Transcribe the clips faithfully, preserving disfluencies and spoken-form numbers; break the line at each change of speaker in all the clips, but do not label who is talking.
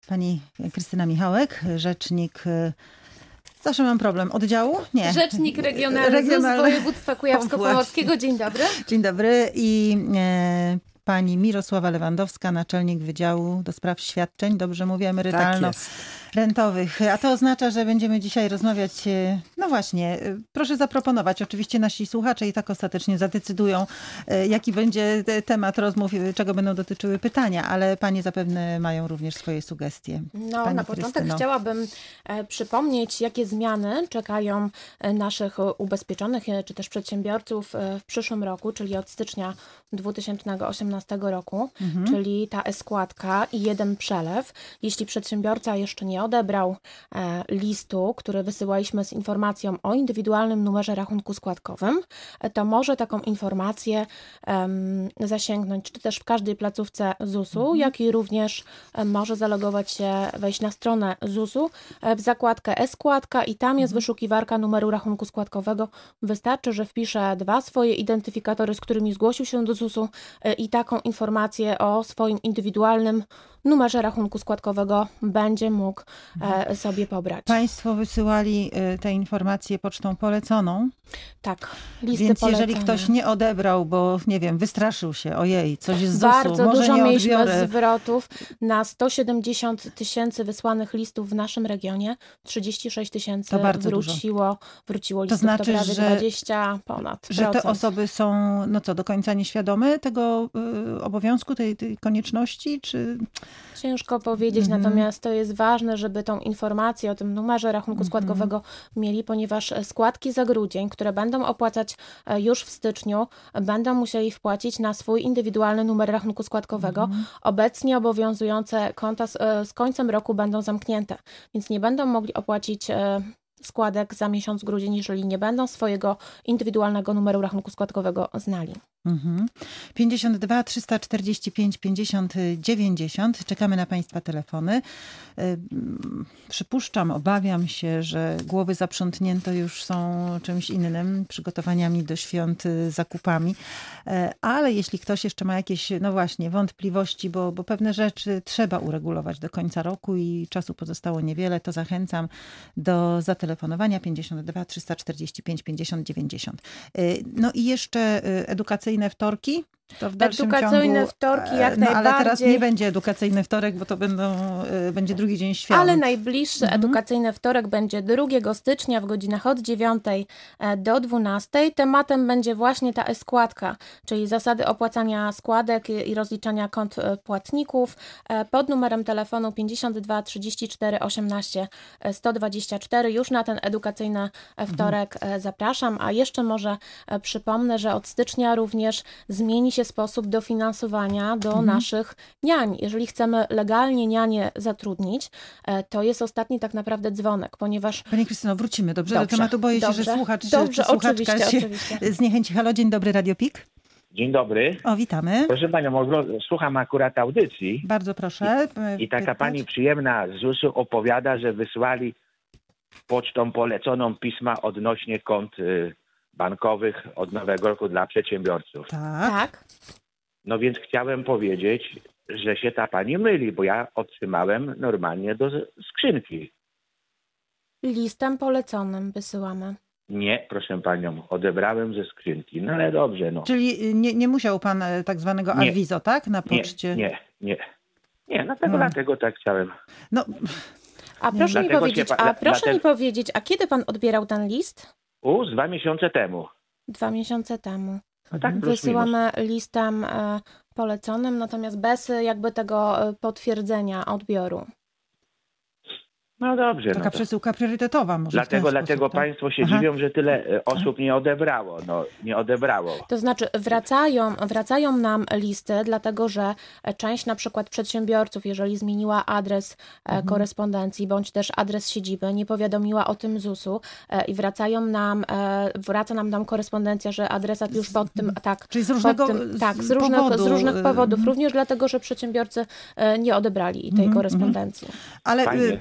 Pani Krystyna Michałek, rzecznik, zawsze mam problem, oddziału? Nie.
Rzecznik regionalny, regionalny. Z województwa kujawsko-pomorskiego. Dzień dobry.
Dzień dobry i e, pani Mirosława Lewandowska, naczelnik Wydziału do Spraw Świadczeń, dobrze mówię, emerytalno-rentowych. A to oznacza, że będziemy dzisiaj rozmawiać, no właśnie, proszę zaproponować. Oczywiście nasi słuchacze i tak ostatecznie zadecydują, jaki będzie temat rozmów, czego będą dotyczyły pytania, ale panie zapewne mają również swoje sugestie.
No,
Pani
na początek
Krystyno.
chciałabym e, przypomnieć, jakie zmiany czekają naszych ubezpieczonych czy też przedsiębiorców w przyszłym roku, czyli od stycznia dwa tysiące osiemnastego roku, mhm. czyli ta e-składka i jeden przelew. Jeśli przedsiębiorca jeszcze nie odebrał e, listu, który wysyłaliśmy z informacją o indywidualnym numerze rachunku składkowym, e, to może taką informację em, zasięgnąć, czy też w każdej placówce zusu, mhm. jak i również e, może zalogować się, wejść na stronę zusu e, w zakładkę e-składka i tam jest mhm. wyszukiwarka numeru rachunku składkowego. Wystarczy, że wpisze dwa swoje identyfikatory, z którymi zgłosił się do zusu e, i taką informację o swoim indywidualnym numerze rachunku składkowego będzie mógł e, sobie pobrać.
Państwo wysyłali e, te informacje pocztą poleconą.
Tak, listy
Więc
polecone.
jeżeli ktoś nie odebrał, bo nie wiem, wystraszył się, ojej, coś z zusu,
Bardzo
może
dużo
nie
mieliśmy
odbiorę.
zwrotów. Na sto siedemdziesiąt tysięcy wysłanych listów w naszym regionie, trzydzieści sześć tysięcy wróciło, wróciło listów,
to znaczy,
to prawie
że,
dwadzieścia ponad
że te
procent.
osoby są no co, do końca nieświadome tego y, obowiązku, tej, tej konieczności, czy...
Ciężko powiedzieć, mm-hmm. natomiast to jest ważne, żeby tą informację o tym numerze rachunku mm-hmm. składkowego mieli, ponieważ składki za grudzień, które będą opłacać już w styczniu, będą musieli wpłacić na swój indywidualny numer rachunku składkowego. Mm-hmm. Obecnie obowiązujące konta z, z końcem roku będą zamknięte, więc nie będą mogli opłacić składek za miesiąc grudzień, jeżeli nie będą swojego indywidualnego numeru rachunku składkowego znali.
Mhm. pięćdziesiąt dwa trzysta czterdzieści pięć pięćdziesiąt dziewięćdziesiąt. Czekamy na państwa telefony. Przypuszczam, obawiam się, że głowy zaprzątnięte już są czymś innym, przygotowaniami do świąt, zakupami. Ale jeśli ktoś jeszcze ma jakieś, no właśnie, wątpliwości, bo, bo pewne rzeczy trzeba uregulować do końca roku i czasu pozostało niewiele, to zachęcam do zatelefonowania pięćdziesiąt dwa trzysta czterdzieści pięć pięćdziesiąt dziewięćdziesiąt. No i jeszcze edukacyjne wtorki? To w dalszym
edukacyjne
ciągu,
wtorki jak
no,
najbardziej.
ale teraz nie będzie edukacyjny wtorek, bo to będą, będzie drugi dzień świąt.
Ale najbliższy mhm. edukacyjny wtorek będzie drugiego stycznia w godzinach od dziewiątej do dwunastej. Tematem będzie właśnie ta e-składka, czyli zasady opłacania składek i rozliczania kont płatników pod numerem telefonu pięćdziesiąt dwa trzydzieści cztery osiemnaście sto dwadzieścia cztery. Już na ten edukacyjny wtorek mhm. zapraszam, a jeszcze może przypomnę, że od stycznia również zmieni się sposób dofinansowania do mhm. naszych niań. Jeżeli chcemy legalnie nianie zatrudnić, to jest ostatni tak naprawdę dzwonek, ponieważ...
Pani Krystyno, wrócimy dobrze,
dobrze
do tematu. Boję
dobrze,
się, że słuchacz
dobrze,
czy słuchaczka
oczywiście,
się
oczywiście.
zniechęci. Halo, dzień dobry, Radio P I K.
Dzień dobry.
O, witamy.
Proszę panią, słucham akurat audycji.
Bardzo proszę.
I, i taka pani przyjemna z zusu opowiada, że wysłali pocztą poleconą pisma odnośnie kont y, bankowych od nowego roku dla przedsiębiorców.
Tak.
tak.
No więc chciałem powiedzieć, że się ta pani myli, bo ja otrzymałem normalnie do skrzynki.
Listem poleconym wysyłamy.
Nie, proszę panią, odebrałem ze skrzynki. No ale dobrze, no.
Czyli nie, nie musiał pan tak zwanego
Nie.
awizo, tak? Na poczcie?
Nie, nie, nie. Nie, dlatego,
Hmm.
dlatego tak chciałem.
No...
A proszę mi
Dlatego
powiedzieć,
się pa-
a proszę
dlatego-
mi powiedzieć, a kiedy pan odbierał ten list?
U, z dwa miesiące temu.
Dwa miesiące temu.
No tak, plus
Wysyłamy
minus.
listem e, poleconym, natomiast bez e, jakby tego e, potwierdzenia odbioru.
No dobrze.
Taka
no to.
przesyłka priorytetowa może
Dlatego,
w ten
dlatego
sposób, tak?
państwo się
Aha.
dziwią, że tyle e, osób nie odebrało. No, nie odebrało.
To znaczy wracają, wracają nam listy, dlatego że część na przykład przedsiębiorców, jeżeli zmieniła adres mhm. korespondencji bądź też adres siedziby, nie powiadomiła o tym zusu e, i wracają nam, e, wraca nam tam korespondencja, że adresat już pod tym, tak,
Czyli z różnego
tym, tak, z
z
różnych,
powodu.
z różnych powodów, również dlatego, że przedsiębiorcy e, nie odebrali tej
Mhm,
korespondencji.
Ale
Fajnie.
pan zdążył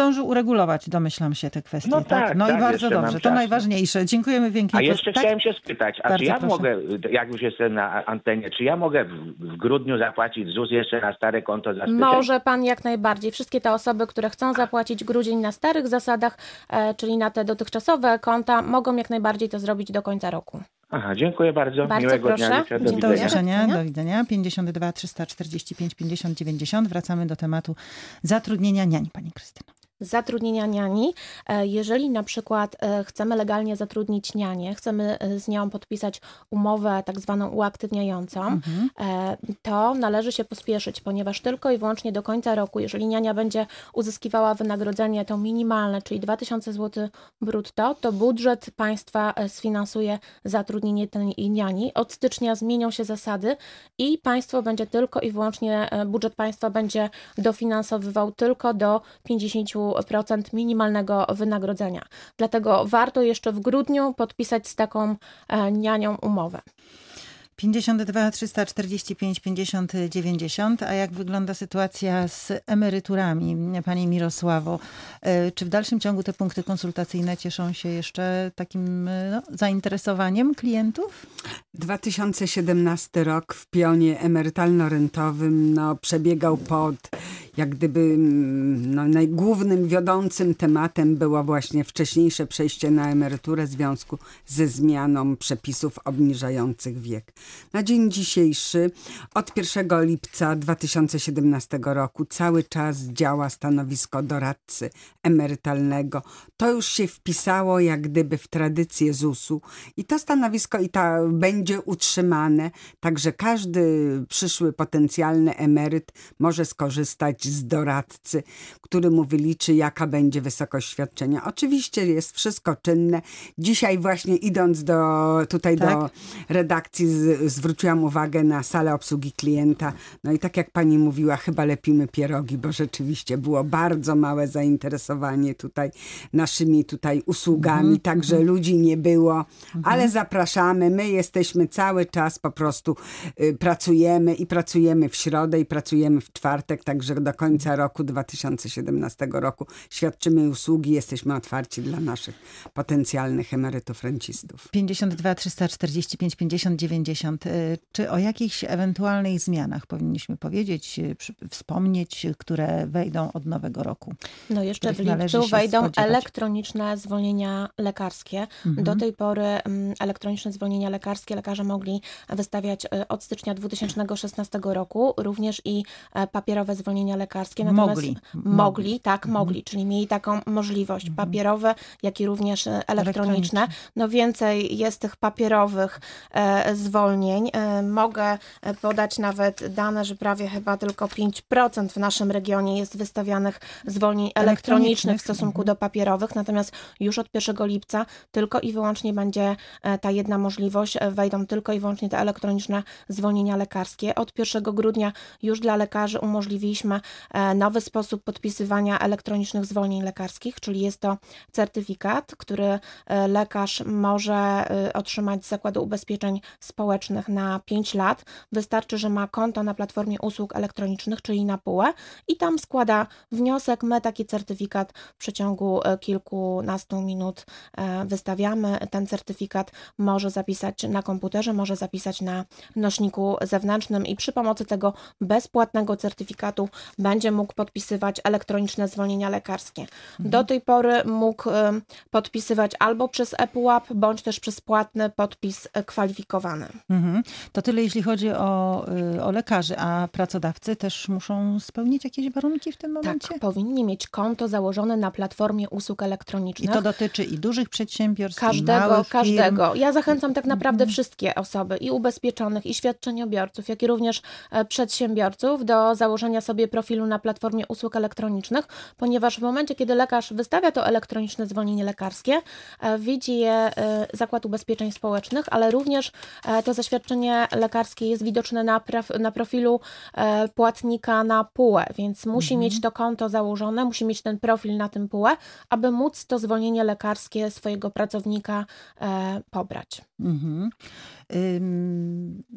zdążył uregulować, domyślam się, te kwestie.
No
tak,
tak,
No
tak,
i bardzo
jeszcze mam
dobrze, to
czas.
najważniejsze. Dziękujemy pięknie.
A jeszcze
tak?
chciałem się spytać, a
Bardzo
czy ja
proszę.
mogę, jak już jestem na antenie, czy ja mogę w, w grudniu zapłacić ZUS jeszcze na stare konto zabezpieczenia?
Może pan jak najbardziej. Wszystkie te osoby, które chcą zapłacić grudzień na starych zasadach, e, czyli na te dotychczasowe konta, mogą jak najbardziej to zrobić do końca roku.
Aha, dziękuję bardzo.
Bardzo
Miłego
proszę.
dnia życzę. Do
Dziękuję.
Do
widzenia.
usłyszenia,
widzenia.
do widzenia. pięćdziesiąt dwa trzysta czterdzieści pięć pięćdziesiąt dziewięćdziesiąt. Wracamy do tematu zatrudnienia niań, pani Krystyno.
Zatrudnienia niani. E, Jeżeli na przykład e, chcemy legalnie zatrudnić nianię, chcemy e, z nią podpisać umowę tak zwaną uaktywniającą,
Mhm.
e, to należy się pospieszyć, ponieważ tylko i wyłącznie do końca roku, jeżeli niania będzie uzyskiwała wynagrodzenie to minimalne, czyli dwa tysiące złotych brutto, to budżet państwa e, sfinansuje zatrudnienie tej niani. Od stycznia zmienią się zasady i państwo będzie tylko i wyłącznie, e, budżet państwa będzie dofinansowywał tylko do pięćdziesiąt procent minimalnego wynagrodzenia. Dlatego warto jeszcze w grudniu podpisać z taką e, nianią umowę.
pięćdziesiąt dwa trzysta czterdzieści pięć pięćdziesiąt dziewięćdziesiąt. A jak wygląda sytuacja z emeryturami, pani Mirosławo? E, Czy w dalszym ciągu te punkty konsultacyjne cieszą się jeszcze takim e, no, zainteresowaniem klientów?
dwa tysiące siedemnasty rok w pionie emerytalno-rentowym no, przebiegał pod jak gdyby no, najgłównym, wiodącym tematem było właśnie wcześniejsze przejście na emeryturę w związku ze zmianą przepisów obniżających wiek. Na dzień dzisiejszy, od pierwszego lipca dwa tysiące siedemnastego roku, cały czas działa stanowisko doradcy emerytalnego. To już się wpisało jak gdyby w tradycję zusu i to stanowisko i ta będzie utrzymane, także każdy przyszły potencjalny emeryt może skorzystać z doradcy, który mu wyliczy, jaka będzie wysokość świadczenia. Oczywiście jest wszystko czynne. Dzisiaj właśnie idąc do, tutaj
Tak.
do redakcji z, zwróciłam uwagę na salę obsługi klienta. No i tak jak pani mówiła, chyba lepimy pierogi, bo rzeczywiście było bardzo małe zainteresowanie tutaj naszymi tutaj usługami,
Mhm,
także
mhm.
ludzi nie było,
Mhm.
ale zapraszamy. My jesteśmy cały czas po prostu y, pracujemy i pracujemy w środę i pracujemy w czwartek, także do końca roku dwa tysiące siedemnastego roku świadczymy usługi, jesteśmy otwarci dla naszych potencjalnych emerytów, rencistów.
pięćdziesiąt dwa trzysta czterdzieści pięć pięćdziesiąt dziewięćdziesiąt. Y, Czy o jakichś ewentualnych zmianach powinniśmy powiedzieć, y, przy- wspomnieć, y, które wejdą od nowego roku?
No jeszcze w
Których należy
lipcu
się
wejdą
spodziewać.
elektroniczne zwolnienia lekarskie.
Mhm.
Do tej pory mm, elektroniczne zwolnienia lekarskie lekarze mogli wystawiać e, od stycznia dwa tysiące szesnastego roku, również i e, papierowe zwolnienia lekarskie. Natomiast
Mogli.
Mogli, tak,
Mhm.
mogli, czyli mieli taką możliwość,
Mhm.
papierowe, jak i również e, elektroniczne.
Elektroniczne.
No więcej jest tych papierowych e, zwolnień. E, mogę e, podać nawet dane, że prawie chyba tylko pięć procent w naszym regionie jest wystawianych zwolnień elektronicznych
Elektronicznych.
w stosunku
Mhm.
do papierowych, natomiast już od pierwszego lipca tylko i wyłącznie będzie e, ta jedna możliwość, e, wejdą tylko i wyłącznie te elektroniczne zwolnienia lekarskie. Od pierwszego grudnia już dla lekarzy umożliwiliśmy e, nowy sposób podpisywania elektronicznych zwolnień lekarskich, czyli jest to certyfikat, który e, lekarz może e, otrzymać z Zakładu Ubezpieczeń Społecznych na pięć lat. Wystarczy, że ma konto na platformie usług elektronicznych, czyli na P U E i tam składa wniosek. My taki certyfikat w przeciągu e, kilkunastu minut e, wystawiamy. Ten certyfikat może zapisać na komputerze, może zapisać na nośniku zewnętrznym i przy pomocy tego bezpłatnego certyfikatu będzie mógł podpisywać elektroniczne zwolnienia lekarskie. Do tej pory mógł e, podpisywać albo przez ePUAP, bądź też przez płatny podpis e, kwalifikowany.
Mhm. To tyle, jeśli chodzi o, y, o lekarzy, a pracodawcy też muszą spełnić jakieś warunki w tym momencie?
Tak, powinni mieć konto założone na platformie usług
I
elektronicznych.
to dotyczy i dużych przedsiębiorstw, i
Każdego,
małych
każdego.
firm.
Ja zachęcam tak naprawdę
Mhm.
wszystkie osoby, i ubezpieczonych, i świadczeniobiorców, jak i również e, przedsiębiorców do założenia sobie profilu na platformie usług elektronicznych, ponieważ w momencie, kiedy lekarz wystawia to elektroniczne zwolnienie lekarskie, e, widzi je e, Zakład Ubezpieczeń Społecznych, ale również e, to zaświadczenie lekarskie jest widoczne na, praf- na profilu e, płatnika na P U E, więc musi
Mhm.
mieć to konto założone, musi mieć ten profil na tym P U E, aby móc to zwolnienie lekarskie swojego pracownika e, pobrać.
Mhm. Ym,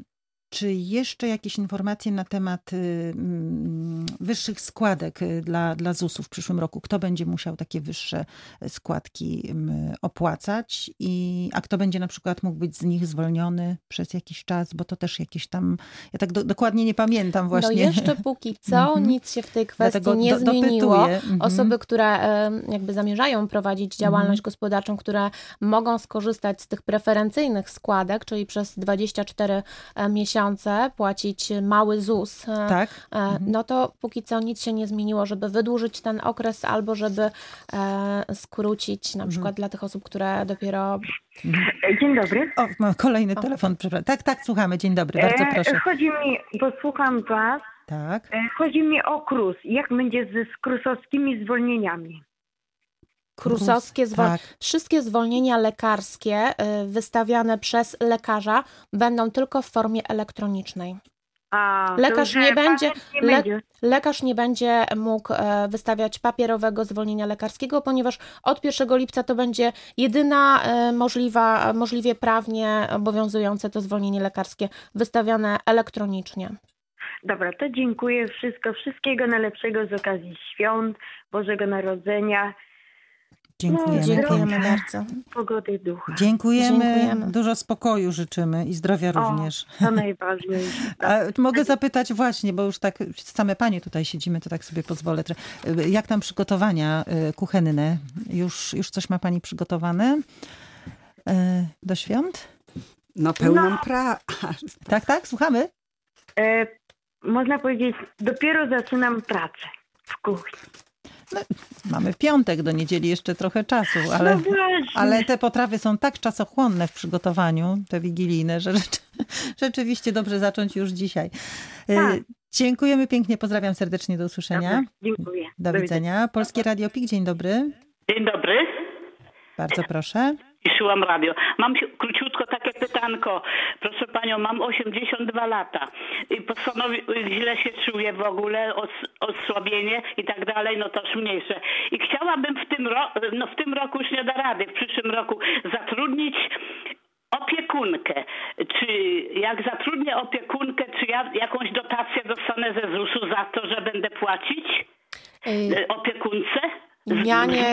Czy jeszcze jakieś informacje na temat y, y, wyższych składek y, dla, dla zusu w przyszłym roku? Kto będzie musiał takie wyższe składki y, opłacać? I, a kto będzie na przykład mógł być z nich zwolniony przez jakiś czas? Bo to też jakieś tam... Ja tak do, dokładnie nie pamiętam właśnie.
No jeszcze póki co nic się w tej kwestii
Dlatego
nie
do,
zmieniło.
Mhm.
Osoby, które jakby zamierzają prowadzić działalność mhm. gospodarczą, które mogą skorzystać z tych preferencyjnych składek, czyli przez dwadzieścia cztery miesiące płacić mały ZUS,
tak.
mhm. no to póki co nic się nie zmieniło, żeby wydłużyć ten okres albo żeby skrócić na przykład mhm. dla tych osób, które dopiero...
Dzień dobry.
O, mam kolejny o. telefon. Tak, tak, słuchamy. Dzień dobry, bardzo proszę.
Chodzi mi, bo słucham was,
tak.
chodzi mi o KRUS. Jak będzie z krusowskimi zwolnieniami?
Krusowskie zwolnienia. Tak. Wszystkie zwolnienia lekarskie wystawiane przez lekarza będą tylko w formie elektronicznej.
A,
lekarz,
to,
nie będzie,
nie
le,
będzie.
lekarz nie będzie mógł wystawiać papierowego zwolnienia lekarskiego, ponieważ od pierwszego lipca to będzie jedyna możliwa, możliwie prawnie obowiązujące to zwolnienie lekarskie wystawiane elektronicznie.
Dobra, to dziękuję. Wszystko, wszystkiego najlepszego z okazji świąt, Bożego Narodzenia.
Dziękujemy.
No, dziękujemy bardzo.
Pogody ducha.
Dziękujemy. Dziękujemy. Dużo spokoju życzymy i zdrowia
o,
również.
To najważniejsze.
A mogę zapytać właśnie, bo już tak same panie tutaj siedzimy, to tak sobie pozwolę. Jak tam przygotowania kuchenne? Już, już coś ma pani przygotowane do świąt?
No pełną
no.
pra...
Tak, tak, słuchamy.
E, można powiedzieć, dopiero zaczynam pracę w kuchni.
No, mamy piątek, do niedzieli jeszcze trochę czasu, ale,
no
ale te potrawy są tak czasochłonne w przygotowaniu, te wigilijne, że rzecz, rzeczywiście dobrze zacząć już dzisiaj.
Tak.
Dziękujemy pięknie, pozdrawiam serdecznie, do usłyszenia.
Dobra, dziękuję.
Do, do widzenia. Polskie Radio P I K, dzień dobry.
Dzień dobry.
Bardzo proszę.
I Słucham radio. Mam króciutko takie pytanko. Proszę panią, mam osiemdziesiąt dwa lata i postanowi, źle się czuję w ogóle, os, osłabienie i tak dalej, no to już mniejsze. I chciałabym w tym, ro, no w tym roku już nie da rady, w przyszłym roku zatrudnić opiekunkę. Czy jak zatrudnię opiekunkę, czy ja jakąś dotację dostanę ze zusu za to, że będę płacić yy, opiekunce?
Nianie,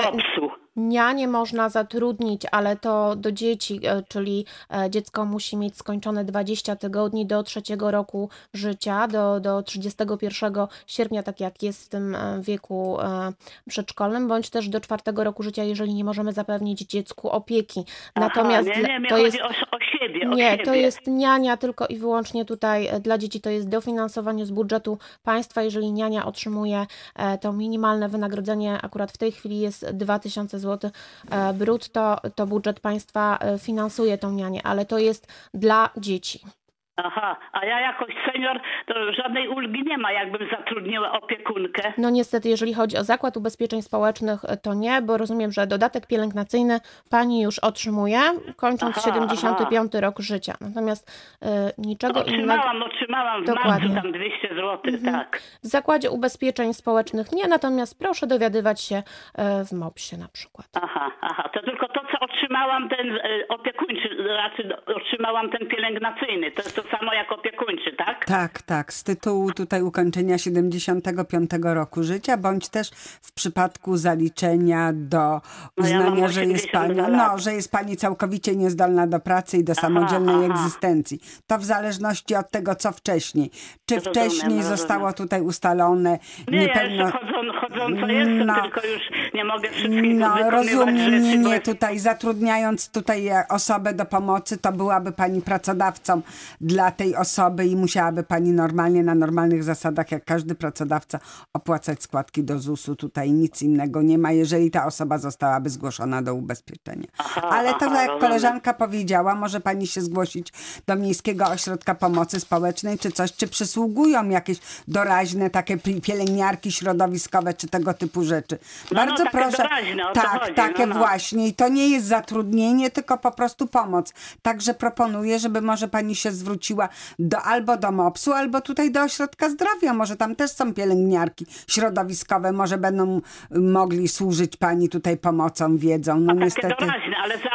nianie można zatrudnić, ale to do dzieci, czyli dziecko musi mieć skończone dwadzieścia tygodni do trzeciego roku życia, do, do trzydziestego pierwszego sierpnia, tak jak jest w tym wieku przedszkolnym, bądź też do czwartego roku życia, jeżeli nie możemy zapewnić dziecku opieki. Natomiast
Aha, nie, nie,
to jest
o, o siebie, o
nie,
siebie.
To jest niania tylko i wyłącznie tutaj dla dzieci, to jest dofinansowanie z budżetu państwa, jeżeli niania otrzymuje to minimalne wynagrodzenie, akurat w tej chwili jest dwa tysiące złotych brutto, to budżet państwa finansuje tą nianię, ale to jest dla dzieci.
Aha, a ja jakoś senior, to żadnej ulgi nie ma, jakbym zatrudniła opiekunkę.
No niestety, jeżeli chodzi o Zakład Ubezpieczeń Społecznych, to nie, bo rozumiem, że dodatek pielęgnacyjny pani już otrzymuje, kończąc aha, siedemdziesiąty piąty aha. rok życia. Natomiast y, niczego
otrzymałam,
innego...
Otrzymałam, w
Dokładnie.
marcu tam dwieście złotych, mhm. tak.
W Zakładzie Ubezpieczeń Społecznych nie, natomiast proszę dowiadywać się y, w mopsie na przykład.
Aha, aha, to tylko to, co otrzymałam ten y, opiekuńczy, raczej otrzymałam ten pielęgnacyjny, to jest to samo jak opiekuńczy, tak?
Tak, tak. Z tytułu tutaj ukończenia siedemdziesiątego piątego roku życia, bądź też w przypadku zaliczenia do uznania, no ja że jest pani, no, że jest pani całkowicie niezdolna do pracy i do samodzielnej aha, aha. egzystencji. To w zależności od tego, co wcześniej. Czy rozumiem, wcześniej rozumiem. zostało tutaj ustalone
nie,
niepewno...
ja jeszcze chodzą, chodząco jestem, no, tylko już nie mogę wszystkich
no, rozumiem,
rzeczy,
nie,
bo...
tutaj zatrudniając tutaj osobę do pomocy, to byłaby pani pracodawcą dla tej osoby i musiałaby pani normalnie, na normalnych zasadach, jak każdy pracodawca, opłacać składki do zusu. Tutaj nic innego nie ma, jeżeli ta osoba zostałaby zgłoszona do ubezpieczenia. Aha, ale to, aha, jak rozumiem. Koleżanka powiedziała, może pani się zgłosić do Miejskiego Ośrodka Pomocy Społecznej, czy coś, czy przysługują jakieś doraźne takie pielęgniarki środowiskowe, czy tego typu rzeczy.
No,
Bardzo
no,
proszę.
Doraźne, o
tak,
to chodzi.
takie
no, no.
właśnie. I to nie jest zatrudnienie, tylko po prostu pomoc. Także proponuję, żeby może pani się zwróciła do, albo do mopsu, albo tutaj do ośrodka zdrowia. Może tam też są pielęgniarki środowiskowe, może będą mogli służyć pani tutaj pomocą, wiedzą. No
a
niestety.
takie doraźne, ale za opłatę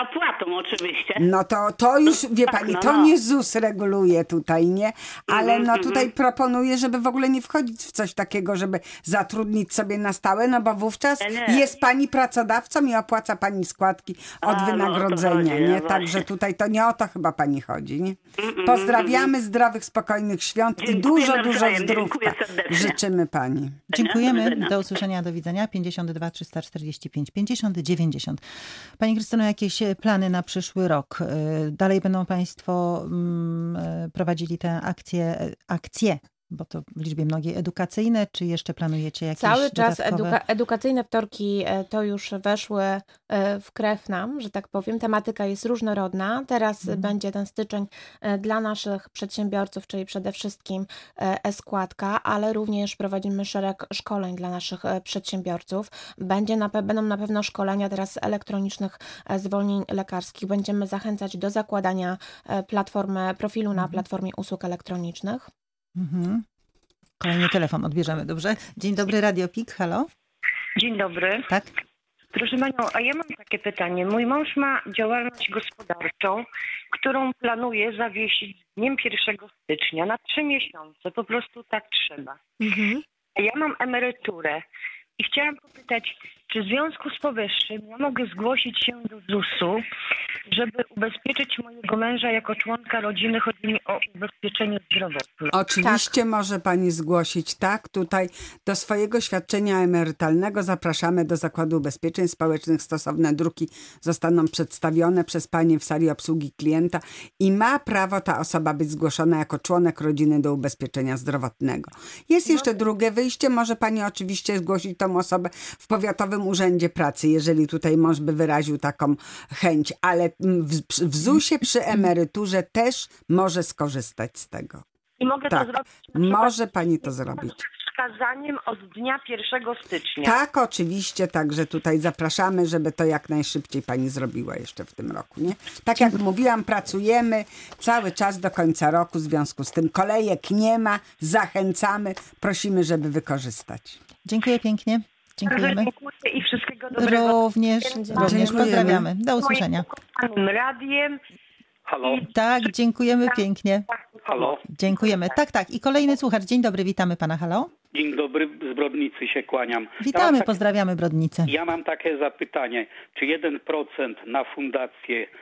zapłatą oczywiście.
No to, to już, wie
tak,
pani,
no,
to
no.
nie ZUS reguluje tutaj, nie? Ale
Mhm,
no
mhm.
tutaj proponuję, żeby w ogóle nie wchodzić w coś takiego, żeby zatrudnić sobie na stałe, no bo wówczas
Nie, nie.
jest pani pracodawcą i opłaca pani składki od
A, no, o to
wynagrodzenia,
chodzi,
nie?
no
Także
właśnie.
tutaj to nie o to chyba pani chodzi, nie?
mm,
Pozdrawiamy, zdrowych, spokojnych świąt i
Dziękuję
dużo, dużo
nawzajem,
zdrówka
dziękuję serdecznie.
życzymy pani.
Do
Dziękujemy.
widzenia.
Do usłyszenia, do widzenia. pięćdziesiąt dwa trzysta czterdzieści pięć pięćdziesiąt dziewięćdziesiąt. Pani Krystyno, jakieś plany na przyszły rok? Dalej będą państwo mm, prowadzili te akcje, akcje, bo to w liczbie mnogiej edukacyjne, czy jeszcze planujecie jakieś
Cały czas
dodatkowe...
eduka- edukacyjne wtorki e, to już weszły e, w krew nam, że tak powiem. Tematyka jest różnorodna. Teraz
Mhm.
będzie ten styczeń e, dla naszych przedsiębiorców, czyli przede wszystkim e, e-składka, ale również prowadzimy szereg szkoleń dla naszych e, przedsiębiorców. Będzie na pe- będą na pewno szkolenia teraz elektronicznych e, zwolnień lekarskich. Będziemy zachęcać do zakładania e, platformy, profilu na platformie usług elektronicznych.
Mhm. Kolejny telefon odbierzemy, dobrze? Dzień dobry, Radio P I K, halo?
Dzień dobry.
Tak?
Proszę Panią, a ja mam takie pytanie. Mój mąż ma działalność gospodarczą, którą planuje zawiesić z dniem pierwszego stycznia na trzy miesiące. Po prostu tak trzeba.
Mhm.
A ja mam emeryturę i chciałam popytać, czy w związku z powyższym ja mogę zgłosić się do zusu, żeby ubezpieczyć mojego męża jako członka rodziny? Chodzi mi o ubezpieczenie zdrowotne.
Oczywiście może pani zgłosić, tak, tutaj do swojego świadczenia emerytalnego zapraszamy do Zakładu Ubezpieczeń Społecznych. Stosowne druki zostaną przedstawione przez panię w sali obsługi klienta i ma prawo ta osoba być zgłoszona jako członek rodziny do ubezpieczenia zdrowotnego. Jest jeszcze drugie wyjście, może pani oczywiście zgłosić tą osobę w Powiatowym Urzędzie Pracy, jeżeli tutaj mąż by wyraził taką chęć, ale w, w zusie przy emeryturze też może skorzystać z tego.
I mogę
Tak,
to zrobić na przykład
może pani to zrobić.
z wskazaniem od dnia pierwszego stycznia.
Tak, oczywiście, także tutaj zapraszamy, żeby to jak najszybciej pani zrobiła jeszcze w tym roku, nie? Tak jak mówiłam, pracujemy cały czas do końca roku, w związku z tym kolejek nie ma, zachęcamy, prosimy, żeby wykorzystać.
Dziękuję pięknie. Dziękujemy.
Dziękuję i wszystkiego dobrego.
Również, również
Dziękujemy.
pozdrawiamy. Do usłyszenia.
Moim radiem.
Halo,
Tak, dziękujemy pięknie.
halo.
Dziękujemy. Tak, tak. I kolejny słuchacz. Dzień dobry, witamy pana. Halo?
Dzień dobry, z Brodnicy się kłaniam. Ja
Witamy,
mam, tak,
pozdrawiamy Brodnicę.
ja mam takie zapytanie. Czy jeden procent na fundację yy,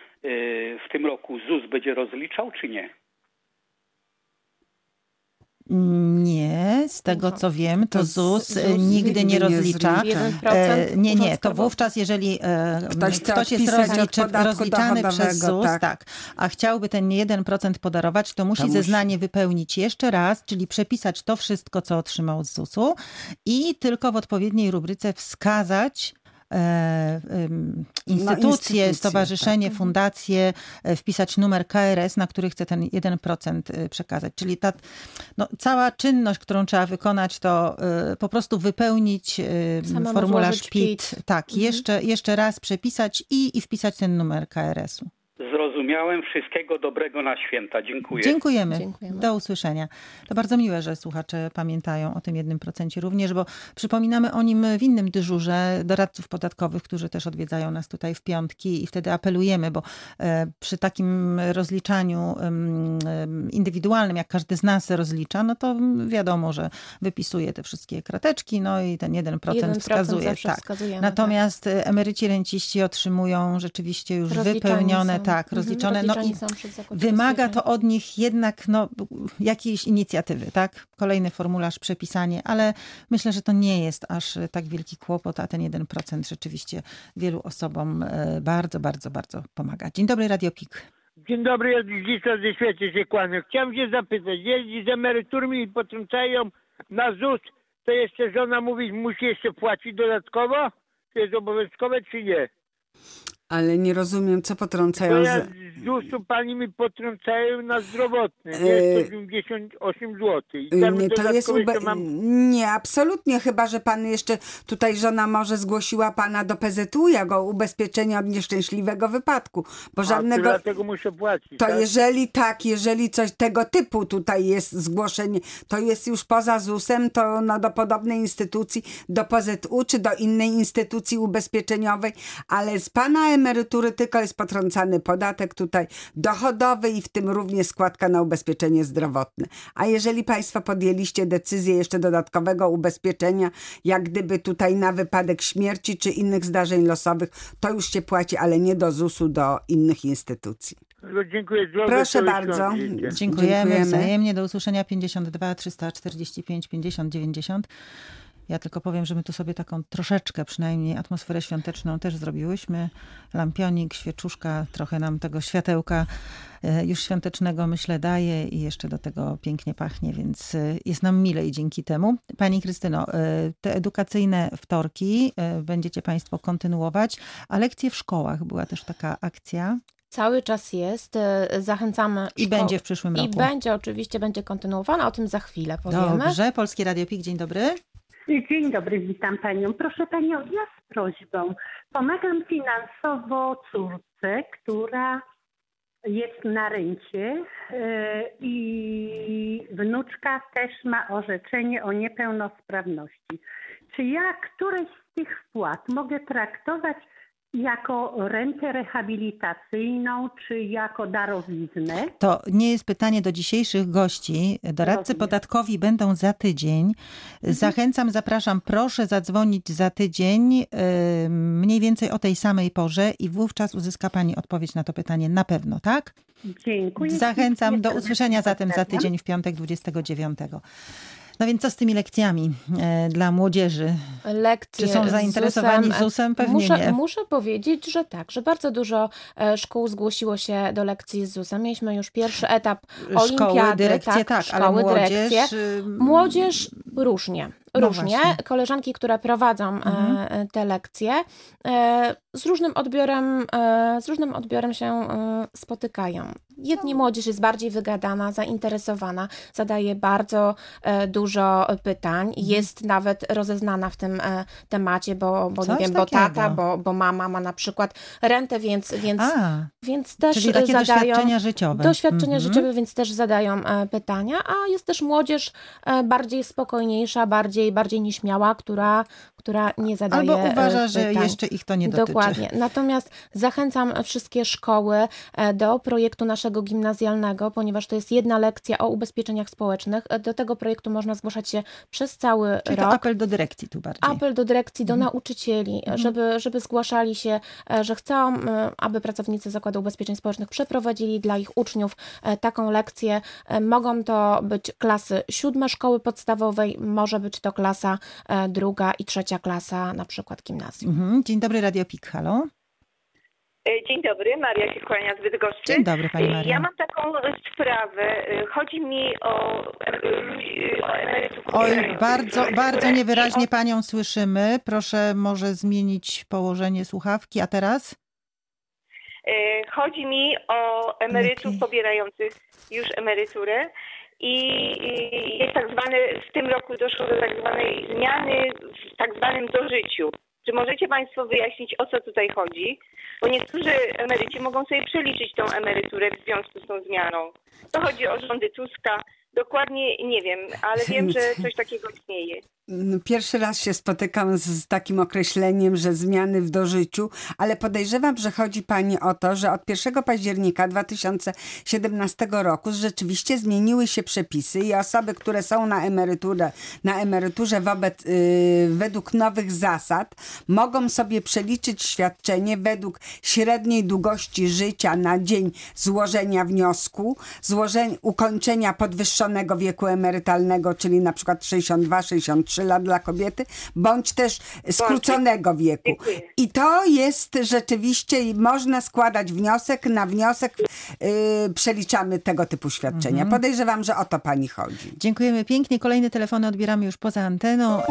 w tym roku ZUS będzie rozliczał, czy nie?
Nie, z tego co wiem, to
To
ZUS,
ZUS
nigdy
nigdy
nie
nie
rozlicza.
zlicza.
jeden procent
E, nie, nie,
Urząd
to
Skarbowy.
wówczas, jeżeli e,
Ktoś
ktoś,
chce
jest
odpisać od
rozliczy,
podatku
rozliczany przez
dochodowego,
ZUS, tak.
tak.
a chciałby ten jeden procent podarować, to musi
To musi.
zeznanie wypełnić jeszcze raz, czyli przepisać to wszystko, co otrzymał z zusu i tylko w odpowiedniej rubryce wskazać e, em, instytucje,
instytucje,
stowarzyszenie,
tak.
fundację, e, wpisać numer K R S, na który chce ten jeden procent e, przekazać. Czyli ta no, cała czynność, którą trzeba wykonać, to e, po prostu wypełnić e,
Samemu
formularz
złożyć
P I T.
P I T.
Tak,
Mhm.
jeszcze, jeszcze raz przepisać i, i wpisać ten numer K R S-u.
Zrozumiałem. Wszystkiego dobrego na święta. Dziękuję.
Dziękujemy.
Dziękujemy.
Do usłyszenia. To bardzo miłe, że słuchacze pamiętają o tym jednym procencie również, bo przypominamy o nim w innym dyżurze doradców podatkowych, którzy też odwiedzają nas tutaj w piątki i wtedy apelujemy, bo e, przy takim rozliczaniu em, em, indywidualnym, jak każdy z nas rozlicza, no to wiadomo, że wypisuje te wszystkie krateczki, no i ten jeden procent
jeden procent
wskazuje.
zawsze
Tak.
wskazujemy,
Natomiast e, emeryci, renciści otrzymują rzeczywiście już
Rozliczani
wypełnione,
są.
tak,
Mhm,
rozliczone. No
rozliczani
i
są przez Zakład
wymaga
Ubezpieczeń.
to od nich jednak no, jakiejś inicjatywy, tak? Kolejny formularz, przepisanie, ale myślę, że to nie jest aż tak wielki kłopot, a ten jeden procent rzeczywiście wielu osobom e, bardzo, bardzo, bardzo pomaga. Dzień dobry, Radio P I K.
Dzień dobry, ja dzisiaj ze świecie się kłaniam. Chciałem się zapytać, jeździ z emeryturami i potrącają na ZUS, to jeszcze żona mówi, musi jeszcze płacić dodatkowo? To jest obowiązkowe czy nie?
Ale nie rozumiem, co
To
potrącają...
ja
Z...
z ZUS-u pani mi potrącają na zdrowotny,
E,
nie? sto osiemdziesiąt osiem złotych. I tam
Nie, to jest
dodatkowo
ube...
jeszcze mam...
Nie, absolutnie, chyba że pan jeszcze tutaj żona może zgłosiła pana do P Z U jako ubezpieczenie od nieszczęśliwego wypadku, bo
A,
żadnego...
dlatego muszę płacić,
To
tak?
jeżeli tak, jeżeli coś tego typu tutaj jest zgłoszenie, to jest już poza ZUS-em, to no do podobnej instytucji, do P Z U czy do innej instytucji ubezpieczeniowej, ale z pana emerytury, tylko jest potrącany podatek tutaj dochodowy i w tym również składka na ubezpieczenie zdrowotne. A jeżeli Państwo podjęliście decyzję jeszcze dodatkowego ubezpieczenia, jak gdyby tutaj na wypadek śmierci czy innych zdarzeń losowych, to już się płaci, ale nie do zusu, do innych instytucji.
No, dziękuję.
Proszę bardzo.
Dziękujemy,
Dziękujemy
wzajemnie. Do usłyszenia. Pięćdziesiąt dwa trzysta czterdzieści pięć pięćdziesiąt dziewięćdziesiąt. Ja tylko powiem, że my tu sobie taką troszeczkę przynajmniej atmosferę świąteczną też zrobiłyśmy. Lampionik, świeczuszka, trochę nam tego światełka już świątecznego, myślę, daje i jeszcze do tego pięknie pachnie, więc jest nam milej dzięki temu. Pani Krystyno, te edukacyjne wtorki będziecie Państwo kontynuować, a lekcje w szkołach, była też taka akcja.
Cały czas jest. Zachęcamy.
I szko- będzie w przyszłym roku.
I będzie, oczywiście, będzie kontynuowana. O tym za chwilę powiemy.
Dobrze. Polskie Radio P I K, dzień dobry.
Dzień dobry, witam Panią. Proszę Panią, ja z prośbą. Pomagam finansowo córce, która jest na rencie i wnuczka też ma orzeczenie o niepełnosprawności. Czy ja któreś z tych wpłat mogę traktować jako rentę rehabilitacyjną, czy jako darowiznę?
To nie jest pytanie do dzisiejszych gości. Doradcy Rozumiem. Podatkowi będą za tydzień. Zachęcam, zapraszam, proszę zadzwonić za tydzień, mniej więcej o tej samej porze i wówczas uzyska Pani odpowiedź na to pytanie na pewno, tak?
Dziękuję.
Zachęcam do usłyszenia zatem za tydzień w piątek dwudziestego dziewiątego. No więc co z tymi lekcjami e, dla młodzieży?
Lekcje
Czy są zainteresowani Z U S-em? Pewnie
muszę,
nie.
Muszę powiedzieć, że tak, że bardzo dużo szkół zgłosiło się do lekcji z Z U S-em. Mieliśmy już pierwszy etap olimpiady.
Szkoły, dyrekcje, tak, tak
szkoły,
ale młodzież...
dyrekcje. Młodzież różnie.
No
Różnie.
właśnie.
Koleżanki, które prowadzą mhm. te lekcje, z różnym odbiorem, z różnym odbiorem się spotykają. Jedni młodzież jest bardziej wygadana, zainteresowana, zadaje bardzo dużo pytań, mhm. jest nawet rozeznana w tym temacie, bo, bo nie wiem, bo tata, bo, bo mama ma na przykład rentę, więc, więc,
A,
więc też
czyli takie
zadają
doświadczenia życiowe.
Doświadczenia
mhm.
życiowe, więc też zadają pytania, a jest też młodzież bardziej spokojniejsza, bardziej, bardziej nieśmiała, która, która nie zadaje
Albo uważa,
pytań.
że jeszcze ich to nie dotyczy.
Dokładnie. Natomiast zachęcam wszystkie szkoły do projektu naszego gimnazjalnego, ponieważ to jest jedna lekcja o ubezpieczeniach społecznych. Do tego projektu można zgłaszać się przez cały
Czyli
rok.
to apel do dyrekcji tu bardziej.
Apel do dyrekcji, do
mhm.
nauczycieli,
mhm.
żeby, żeby zgłaszali się, że chcą, aby pracownicy Zakładu Ubezpieczeń Społecznych przeprowadzili dla ich uczniów taką lekcję. Mogą to być klasy siódme szkoły podstawowej, może być to klasa druga i trzecia klasa, na przykład gimnazjum.
Mhm. Dzień dobry, Radio P I K, halo.
Dzień dobry, Maria się kłania z Bydgoszczy.
Dzień dobry, Pani Maria.
Ja mam taką sprawę. Chodzi mi o, o emerytów.
Oj, bardzo, bardzo niewyraźnie Panią słyszymy. Proszę może zmienić położenie słuchawki, a teraz?
Chodzi mi o emerytów
Lepiej.
pobierających już emeryturę. I jest tak zwany, w tym roku doszło do tak zwanej zmiany w tak zwanym dożyciu. Czy możecie Państwo wyjaśnić, o co tutaj chodzi? Bo niektórzy emeryci mogą sobie przeliczyć tą emeryturę w związku z tą zmianą. To chodzi o rządy Tuska. Dokładnie nie wiem, ale wiem, że coś takiego istnieje.
Pierwszy raz się spotykam z, z takim określeniem, że zmiany w dożyciu, ale podejrzewam, że chodzi Pani o to, że od pierwszego października dwa tysiące siedemnastego roku rzeczywiście zmieniły się przepisy i osoby, które są na emeryturę, na emeryturze wobec, yy, według nowych zasad, mogą sobie przeliczyć świadczenie według średniej długości życia na dzień złożenia wniosku, złożenia, ukończenia podwyższonego wieku emerytalnego, czyli na przykład sześćdziesiąt dwa sześćdziesiąt trzy lat dla kobiety, bądź też skróconego wieku.
Dziękuję.
I to jest rzeczywiście, można składać wniosek, na wniosek yy, przeliczamy tego typu świadczenia. Mhm. Podejrzewam, że o to Pani chodzi.
Dziękujemy pięknie. Kolejne telefony odbieramy już poza anteną.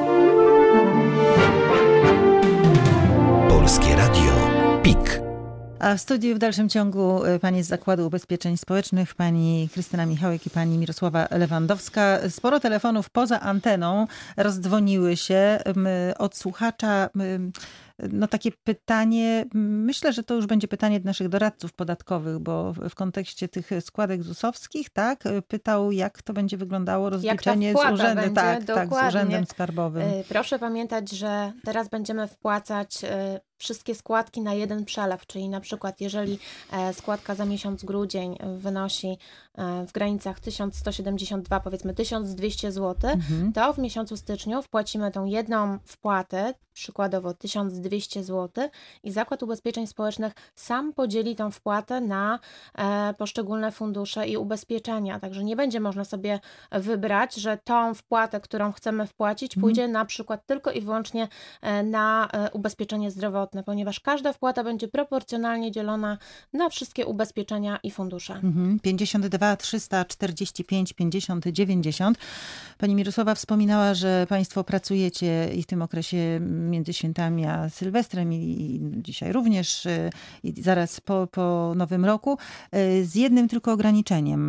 Polskie Radio P I K.
A w studiu w dalszym ciągu pani z Zakładu Ubezpieczeń Społecznych, pani Krystyna Michałek i pani Mirosława Lewandowska. Sporo telefonów poza anteną rozdzwoniły się od słuchacza. no takie pytanie, myślę, że to już będzie pytanie do naszych doradców podatkowych, bo w kontekście tych składek zusowskich, tak, pytał, jak to będzie wyglądało rozliczenie z urzędem, tak, tak, z urzędem skarbowym.
Proszę pamiętać, że teraz będziemy wpłacać wszystkie składki na jeden przelew, czyli na przykład jeżeli składka za miesiąc grudzień wynosi w granicach tysiąc sto siedemdziesiąt dwa, powiedzmy tysiąc dwieście złotych, mhm. to w miesiącu styczniu wpłacimy tą jedną wpłatę, przykładowo tysiąc dwieście złotych i Zakład Ubezpieczeń Społecznych sam podzieli tą wpłatę na e, poszczególne fundusze i ubezpieczenia. Także nie będzie można sobie wybrać, że tą wpłatę, którą chcemy wpłacić, pójdzie mhm. na przykład tylko i wyłącznie e, na e, ubezpieczenie zdrowotne, ponieważ każda wpłata będzie proporcjonalnie dzielona na wszystkie ubezpieczenia i fundusze.
Mhm. pięćdziesiąt dwa trzysta czterdzieści pięć pięćdziesiąt dziewięćdziesiąt. Pani Mirosława wspominała, że Państwo pracujecie i w tym okresie między świętami a Sylwestrem i, i dzisiaj również i zaraz po, po Nowym Roku z jednym tylko ograniczeniem,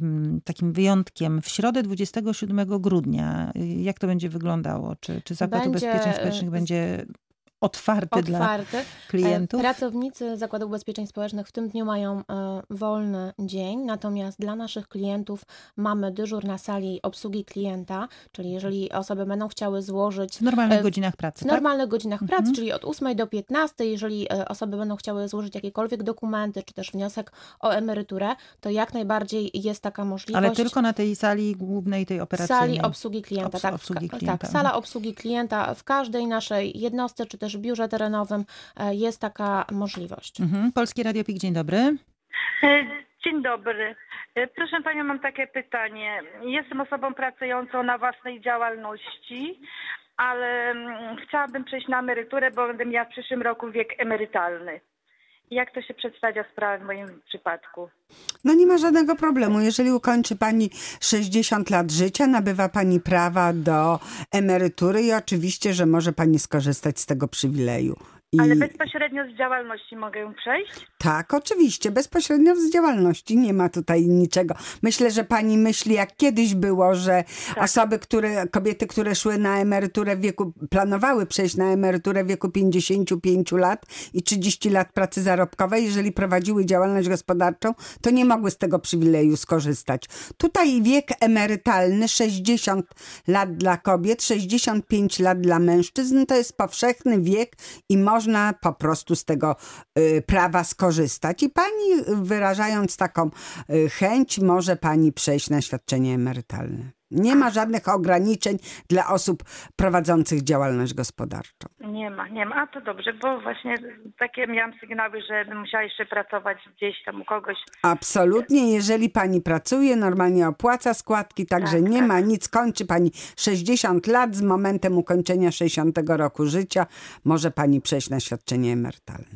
takim wyjątkiem. W środę dwudziestego siódmego grudnia. Jak to będzie wyglądało? Czy, czy Zakład będzie, Ubezpieczeń Społecznych będzie otwarty, otwarty dla klientów?
Pracownicy Zakładu Ubezpieczeń Społecznych w tym dniu mają e, wolny dzień, natomiast dla naszych klientów mamy dyżur na sali obsługi klienta, czyli jeżeli osoby będą chciały złożyć...
W normalnych e, godzinach pracy,
W
tak?
normalnych godzinach
mhm.
pracy, czyli od ósmej do piętnastej, jeżeli e, osoby będą chciały złożyć jakiekolwiek dokumenty, czy też wniosek o emeryturę, to jak najbardziej jest taka możliwość.
Ale tylko na tej sali głównej, tej operacyjnej?
Sali obsługi klienta,
Obs-
tak.
Obsługi klienta.
Tak, sala obsługi klienta w każdej naszej jednostce, czy też w biurze terenowym jest taka możliwość.
Mhm. Polskie Radio Pik, dzień dobry.
Dzień dobry. Proszę Panią, mam takie pytanie. Jestem osobą pracującą na własnej działalności, ale chciałabym przejść na emeryturę, bo będę miała w przyszłym roku wiek emerytalny. Jak to się przedstawia sprawa w moim przypadku?
No nie ma żadnego problemu. Jeżeli ukończy Pani sześćdziesiąt lat życia, nabywa Pani prawa do emerytury i oczywiście, że może Pani skorzystać z tego przywileju. I...
Ale bezpośrednio z działalności mogę przejść?
Tak, oczywiście. Bezpośrednio z działalności. Nie ma tutaj niczego. Myślę, że pani myśli, jak kiedyś było, że tak. osoby, które, kobiety, które szły na emeryturę w wieku, planowały przejść na emeryturę w wieku pięćdziesięciu pięciu lat i trzydziestu lat pracy zarobkowej, jeżeli prowadziły działalność gospodarczą, to nie mogły z tego przywileju skorzystać. Tutaj wiek emerytalny sześćdziesiąt lat dla kobiet, sześćdziesiąt pięć lat dla mężczyzn, to jest powszechny wiek i można Można po prostu z tego y, prawa skorzystać. I pani, wyrażając taką y, chęć, może pani przejść na świadczenie emerytalne. Nie ma żadnych ograniczeń dla osób prowadzących działalność gospodarczą.
Nie ma, nie ma. A to dobrze, bo właśnie takie miałam sygnały, że bym musiała jeszcze pracować gdzieś tam u kogoś.
Absolutnie. Jeżeli pani pracuje, normalnie opłaca składki, także tak, nie tak. ma nic. Kończy pani sześćdziesiąt lat, z momentem ukończenia sześćdziesiątego roku życia może pani przejść na świadczenie emerytalne.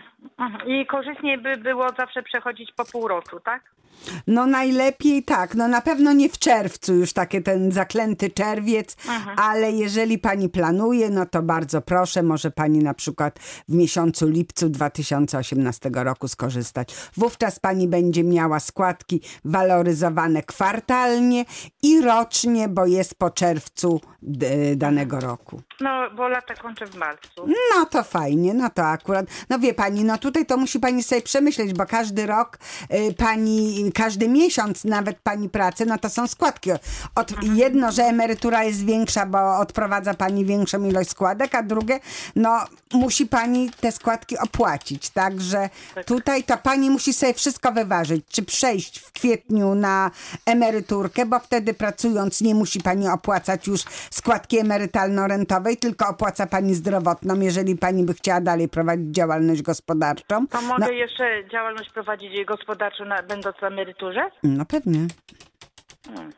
I korzystniej by było zawsze przechodzić po pół roku, tak?
No najlepiej tak, no na pewno nie w czerwcu, już taki ten zaklęty czerwiec, Aha. ale jeżeli pani planuje, no to bardzo proszę, może pani na przykład w miesiącu lipcu dwa tysiące osiemnastego roku skorzystać. Wówczas pani będzie miała składki waloryzowane kwartalnie i rocznie, bo jest po czerwcu d- danego roku.
No, bo lata kończę w marcu.
No to fajnie, no to akurat, no wie pani, no tutaj to musi pani sobie przemyśleć, bo każdy rok y, pani, każdy miesiąc nawet pani pracy, no to są składki. Od, jedno, że emerytura jest większa, bo odprowadza pani większą ilość składek, a drugie, no musi pani te składki opłacić, także tak. tutaj to pani musi sobie wszystko wyważyć, czy przejść w kwietniu na emeryturkę, bo wtedy pracując nie musi pani opłacać już składki emerytalno-rentowej, tylko opłaca pani zdrowotną, jeżeli pani by chciała dalej prowadzić działalność gospodarczą.
To mogę
no,
jeszcze działalność prowadzić gospodarczą, na, będąc na emeryturze?
No pewnie.
Hmm.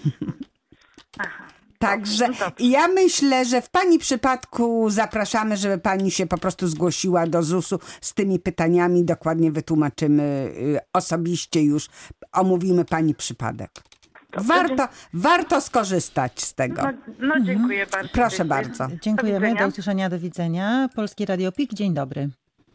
Aha.
Także ja myślę, że w pani przypadku zapraszamy, żeby pani się po prostu zgłosiła do zusu z tymi pytaniami. Dokładnie wytłumaczymy osobiście już, omówimy pani przypadek. Warto, warto skorzystać z tego.
No, no dziękuję bardzo.
Proszę
dziękuję.
bardzo.
Dziękujemy, do, do usłyszenia, do widzenia. Polskie Radio Pik, dzień dobry.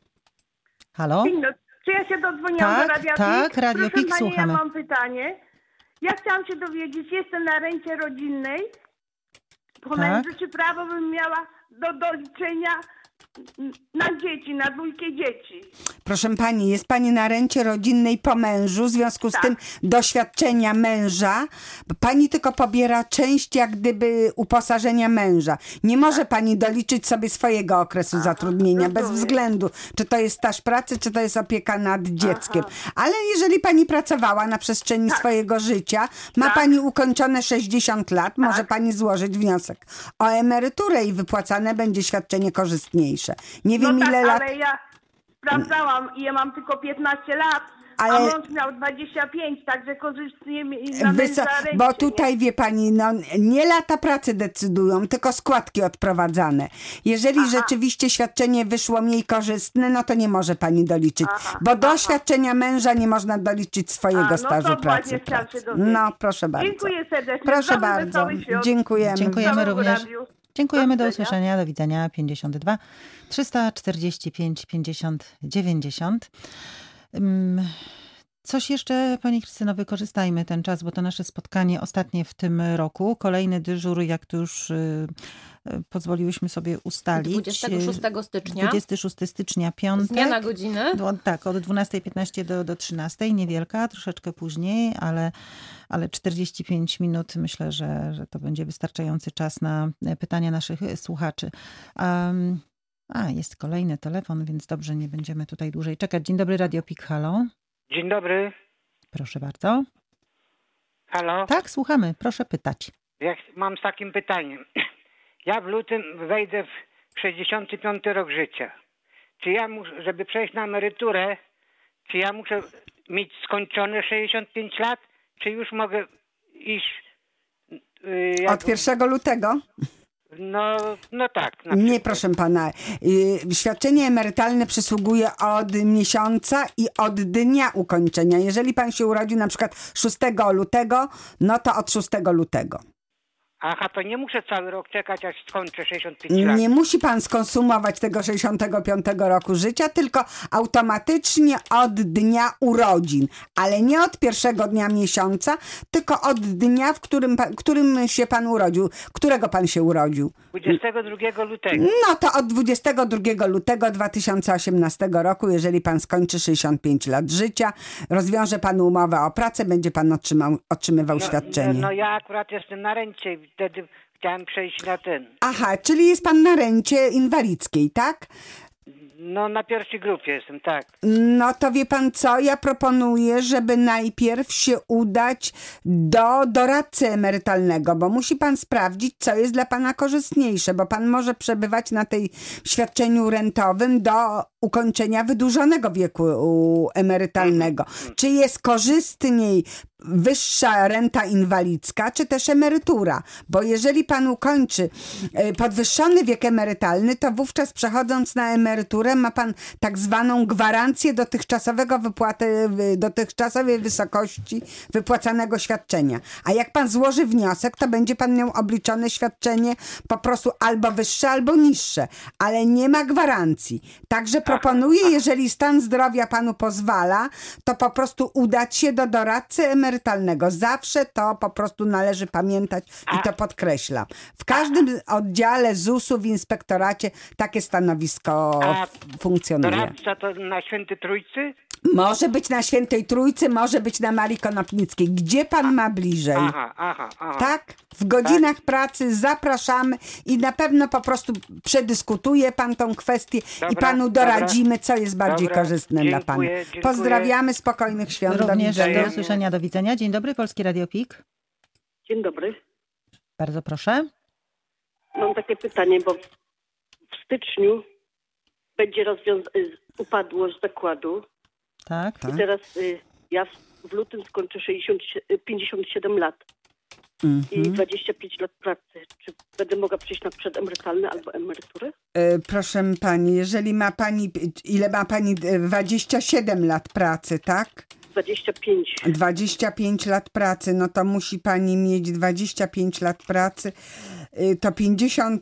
Halo?
Dzień dobry. Czy ja się dodzwoniłam
tak,
do Radia
tak,
Pik?
Radio
Proszę
Pik,
pani,
słuchamy.
ja mam pytanie. Ja chciałam się dowiedzieć, jestem na rencie rodzinnej. Po
tak.
mężu, czy prawo bym miała do doliczenia na dzieci, na dwójkę dzieci.
Proszę pani, jest pani na rencie rodzinnej po mężu, w związku z
Tak.
tym doświadczenia męża, pani tylko pobiera część jak gdyby uposażenia męża. Nie może pani doliczyć sobie swojego okresu Aha, zatrudnienia, bez względu, czy to jest staż pracy, czy to jest opieka nad dzieckiem. Aha. Ale jeżeli pani pracowała na przestrzeni tak. swojego życia, ma tak. pani ukończone sześćdziesiąt lat, tak. może pani złożyć wniosek o emeryturę i wypłacane będzie świadczenie korzystniejsze. Nie wiem
no tak,
ile lat...
ale ja sprawdzałam i ja mam tylko piętnaście lat, ale... a mąż miał dwadzieścia pięć, także korzystnie na
Wyso...
ręcie,
Bo tutaj nie? wie pani, no nie lata pracy decydują, tylko składki odprowadzane. Jeżeli aha. rzeczywiście świadczenie wyszło mniej korzystne, no to nie może pani doliczyć, aha, bo do aha. świadczenia męża nie można doliczyć swojego a, no stażu pracy. pracy. No proszę bardzo.
Dziękuję serdecznie.
Proszę Dobry, bardzo. Dziękujemy.
Dziękujemy również. Dziękujemy, do usłyszenia, do widzenia. pięćdziesiąt dwa trzysta czterdzieści pięć pięćdziesiąt dziewięćdziesiąt. Coś jeszcze, pani Krystyno, wykorzystajmy ten czas, bo to nasze spotkanie ostatnie w tym roku. Kolejny dyżur, jak to już y, y, pozwoliłyśmy sobie ustalić.
dwudziestego szóstego stycznia.
dwudziestego szóstego stycznia, piątek.
Zmiana godziny.
Do, tak, od dwunastej piętnaście do, do trzynastej. Niewielka, troszeczkę później, ale, ale czterdzieści pięć minut. Myślę, że, że to będzie wystarczający czas na pytania naszych słuchaczy. Um, a, jest kolejny telefon, więc dobrze, nie będziemy tutaj dłużej czekać. Dzień dobry, Radio Pik, halo.
Dzień dobry.
Proszę bardzo.
Halo?
Tak, słuchamy. Proszę pytać.
Ja mam z takim pytaniem. Ja w lutym wejdę w sześćdziesiąty piąty rok życia. Czy ja muszę, żeby przejść na emeryturę, czy ja muszę mieć skończone sześćdziesiąt pięć lat, czy już mogę iść... Yy, jak...
Od pierwszego lutego?
No, no tak.
Nie, proszę pana. Yy, świadczenie emerytalne przysługuje od miesiąca i od dnia ukończenia. Jeżeli pan się urodził na przykład szóstego lutego, no to od szóstego lutego.
Aha, to nie muszę cały rok czekać, aż skończę sześćdziesiąt pięć lat.
Nie musi pan skonsumować tego sześćdziesiątego piątego roku życia, tylko automatycznie od dnia urodzin. Ale nie od pierwszego dnia miesiąca, tylko od dnia, w którym, którym się pan urodził. Którego pan się urodził?
dwudziestego drugiego lutego.
No to od dwudziestego drugiego lutego dwa tysiące osiemnastego roku, jeżeli pan skończy sześćdziesiąt pięć lat życia, rozwiąże pan umowę o pracę, będzie pan otrzymał, otrzymywał
no,
świadczenie.
No, no ja akurat jestem na rencie i wtedy chciałem przejść na ten.
Aha, czyli jest pan na rencie inwalidzkiej, tak?
No na pierwszej grupie jestem, tak.
No to wie pan co, ja proponuję, żeby najpierw się udać do doradcy emerytalnego, bo musi pan sprawdzić, co jest dla pana korzystniejsze, bo pan może przebywać na tej świadczeniu rentowym do ukończenia wydłużonego wieku emerytalnego. Czy jest korzystniej wyższa renta inwalidzka, czy też emerytura? Bo jeżeli pan ukończy podwyższony wiek emerytalny, to wówczas przechodząc na emeryturę ma pan tak zwaną gwarancję dotychczasowego wypłaty, dotychczasowej wysokości wypłacanego świadczenia. A jak pan złoży wniosek, to będzie pan miał obliczone świadczenie po prostu albo wyższe, albo niższe. Ale nie ma gwarancji. Także proponuję, jeżeli stan zdrowia panu pozwala, to po prostu udać się do doradcy emerytalnego. Zawsze to po prostu należy pamiętać i to podkreślam. W każdym oddziale zusu w inspektoracie takie stanowisko
A
funkcjonuje.
Doradca to na Świętej Trójcy?
Może być na Świętej Trójcy, może być na Marii Konopnickiej. Gdzie pan ma bliżej?
Aha, aha, aha.
Tak? W godzinach tak. pracy zapraszamy i na pewno po prostu przedyskutuje pan tą kwestię dobra, i panu doradzimy, dobra. co jest bardziej dobra. korzystne dziękuję, dla pana. Dziękuję. Pozdrawiamy, spokojnych świąt.
Również do, do usłyszenia, do widzenia. Dzień dobry, Polski Radio Pik.
Dzień dobry.
Bardzo proszę.
Mam takie pytanie, bo w styczniu będzie rozwiązane upadłość zakładu.
Tak.
I teraz y, ja w lutym skończę sześćdziesiąt, pięćdziesiąt siedem lat mm-hmm. i dwadzieścia pięć lat pracy. Czy będę mogła przejść na przedemerytalne albo emeryturę?
E, proszę pani, jeżeli ma pani, ile ma pani, dwadzieścia siedem lat pracy, tak?
dwadzieścia pięć.
dwadzieścia pięć lat pracy, no to musi pani mieć dwadzieścia pięć lat pracy. To pięćdziesiąt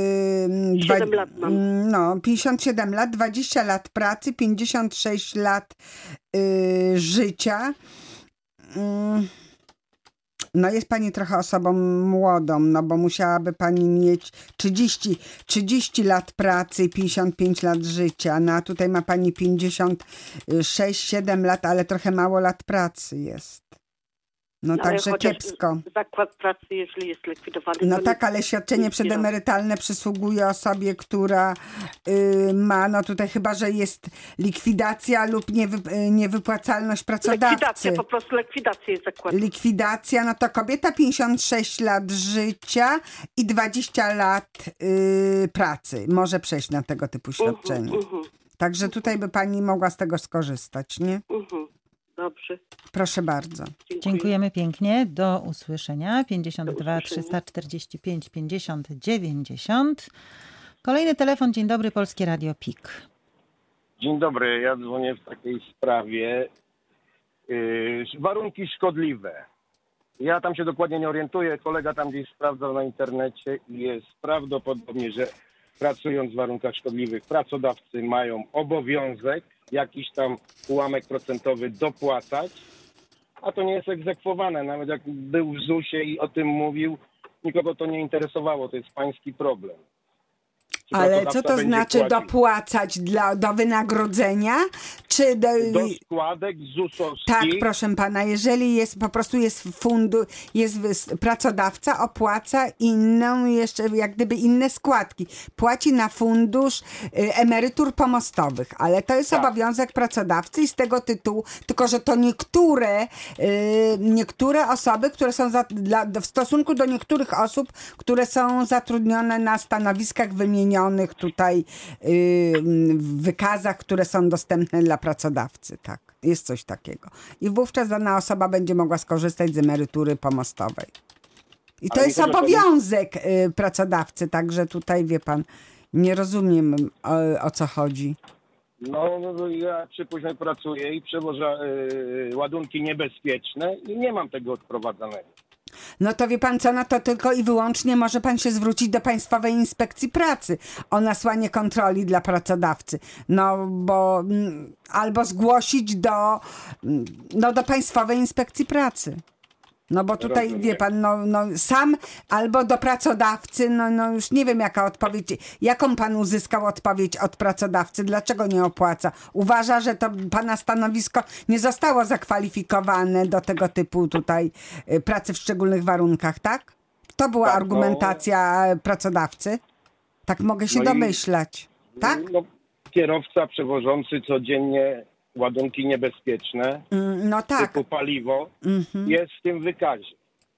siedem lat mam.
No, pięćdziesiąt siedem lat, dwadzieścia lat pracy, pięćdziesiąt sześć lat y, życia. Y, No jest pani trochę osobą młodą, no bo musiałaby pani mieć trzydzieści, trzydzieści lat pracy i pięćdziesiąt pięć lat życia. No a tutaj ma pani pięćdziesiąt sześć, siedem lat, ale trochę mało lat pracy jest. No
ale
także
chociaż
kiepsko.
Zakład pracy, jeżeli jest likwidowany.
No
to
tak,
nie-
ale świadczenie
nie
przedemerytalne przysługuje osobie, która y, ma, no tutaj chyba, że jest likwidacja lub niewy, y, niewypłacalność pracodawcy.
Likwidacja, po prostu likwidacja jest zakładu.
Likwidacja, no to kobieta pięćdziesiąt sześć lat życia i dwadzieścia lat y, pracy może przejść na tego typu świadczenie.
Uh-huh, uh-huh.
Także tutaj by pani mogła z tego skorzystać, nie?
Uh-huh. Dobrze.
Proszę bardzo.
Dziękuję.
Dziękujemy pięknie. Do usłyszenia. pięćdziesiąt dwa trzysta czterdzieści pięć pięćdziesiąt dziewięćdziesiąt. Kolejny telefon. Dzień dobry, Polskie Radio P I K.
Dzień dobry, ja dzwonię w takiej sprawie. Yy, warunki szkodliwe. Ja tam się dokładnie nie orientuję, kolega tam gdzieś sprawdzał na internecie i jest prawdopodobnie, że pracując w warunkach szkodliwych pracodawcy mają obowiązek jakiś tam ułamek procentowy dopłacać, a to nie jest egzekwowane. Nawet jak był w zusie i o tym mówił, nikogo to nie interesowało, to jest pański problem. Czy
Ale co
pracodawca
to
będzie
znaczy
płacił?
dopłacać dla, do wynagrodzenia? Czy do,
Do składek zusowskich.
Tak, proszę pana, jeżeli jest po prostu jest fundu, jest wys- pracodawca, opłaca inną jeszcze, jak gdyby inne składki. Płaci na fundusz y, emerytur pomostowych, ale to jest
Tak.
obowiązek pracodawcy i z tego tytułu, tylko że to niektóre, y, niektóre osoby, które są za, dla, w stosunku do niektórych osób, które są zatrudnione na stanowiskach wymienionych tutaj y, w wykazach, które są dostępne dla pracodawcy, tak. Jest coś takiego. I wówczas dana osoba będzie mogła skorzystać z emerytury pomostowej. I to
Ale
jest
nie chodzi o to,
obowiązek y, pracodawcy, także tutaj wie pan, nie rozumiem o, o co chodzi.
No, no ja przypuśćmy pracuję i przewożę y, ładunki niebezpieczne i nie mam tego odprowadzanego.
No to wie pan co, no to tylko i wyłącznie może pan się zwrócić do Państwowej Inspekcji Pracy o nasłanie kontroli dla pracodawcy. No bo mm, albo zgłosić do, mm, no, do Państwowej Inspekcji Pracy. No bo tutaj,
Rozumiem.
wie pan, no, no sam albo do pracodawcy, no, no już nie wiem jaka odpowiedź, jaką pan uzyskał odpowiedź od pracodawcy, dlaczego nie opłaca? Uważa, że to pana stanowisko nie zostało zakwalifikowane do tego typu tutaj y, pracy w szczególnych warunkach, tak? To była
Tak,
argumentacja pracodawcy? Tak mogę się
No i-
domyślać, tak?
No, kierowca przewożący codziennie ładunki niebezpieczne
Mm, No tak.
typu paliwo
Mhm.
jest w tym wykazie.